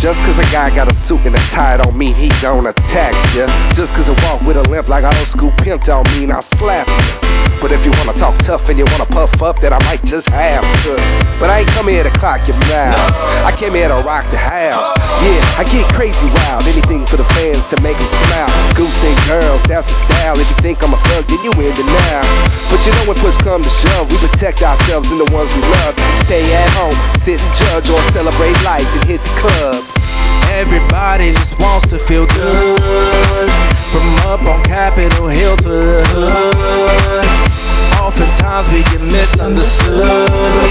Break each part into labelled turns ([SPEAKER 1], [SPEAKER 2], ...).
[SPEAKER 1] Just cause a guy got a suit and a tie don't mean he gon' attack ya. Just cause I walk with a limp like an old school pimp don't mean I'll slap ya. But if you wanna talk tough and you wanna puff up, then I might just have to. But I ain't come here to clock your mouth. I came here to rock the house. Yeah, I get crazy wild. Anything for the fans to make them smile. Goose and girls, that's the style. If you think I'm a thug, then you in denial. But you know when push come to shove, we protect ourselves and the ones we love. Stay at home, sit and judge, or celebrate life and hit the club.
[SPEAKER 2] Everybody just wants to feel good. From up on Capitol Hill to the hood. Oftentimes we get misunderstood, but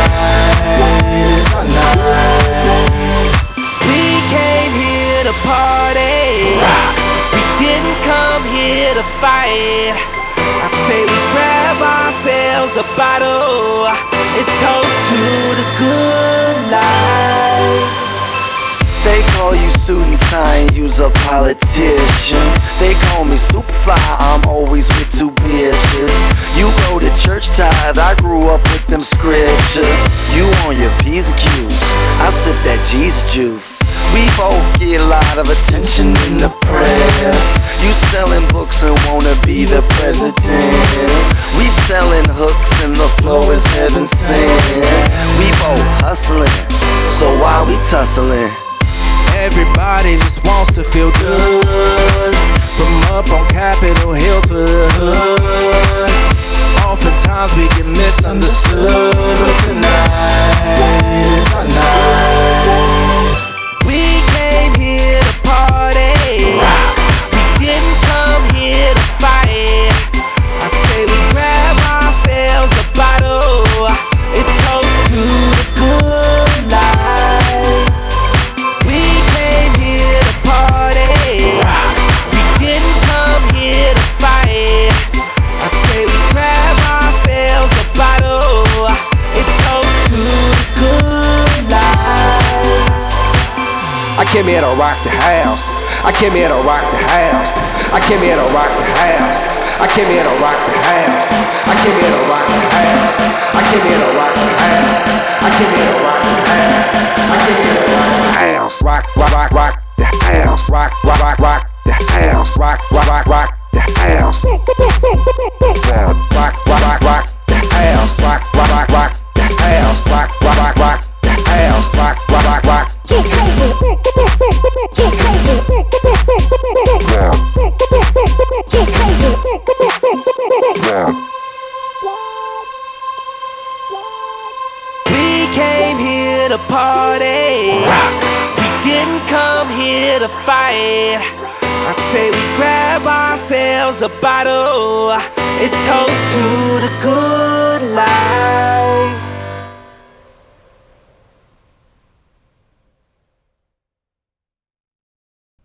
[SPEAKER 2] tonight is our night.
[SPEAKER 3] We came here to party. We didn't come here to fight. I say we grab ourselves a bottle and toast to the good life.
[SPEAKER 4] They call you suit and tie and you's a politician. They call me Superfly, I'm always with two bitches. You go to church tithe, I grew up with them scriptures. You on your P's and Q's, I sip that Jesus juice. We both get a lot of attention in the press. You selling books and wanna be the president. We selling hooks and the flow is heaven sent. We both hustling, so why we tussling?
[SPEAKER 2] Everybody just wants to feel good. From up on Capitol Hill to the hood. Oftentimes we get misunderstood, but tonight is our night.
[SPEAKER 3] We came here to party. We didn't come here to fight. I say we grab ourselves a bottle and toast to the good life. We came here to party. We didn't come here to fight. I say we grab ourselves a bottle and toast to the good life.
[SPEAKER 1] I came here to rock the house. I came here to rock the house. I came here to rock the house. I came here to rock the house. I came here to rock the house. I came here to rock the house. I came here to rock the house. I came here to rock the house. Rock, rock, rock, rock the house. Rock, rock, rock, rock the house. Rock, rock, rock, rock the house. Rock, rock, rock, rock the house. Rock, rock, rock, rock the house. Rock, rock, rock, rock the house. Rock, rock, rock, rock.
[SPEAKER 5] Get crazy. Get crazy.
[SPEAKER 1] Yeah.
[SPEAKER 5] Get crazy.
[SPEAKER 1] Yeah.
[SPEAKER 3] We came here to party. We didn't come here to fight. I say we grab ourselves a bottle and toast to the good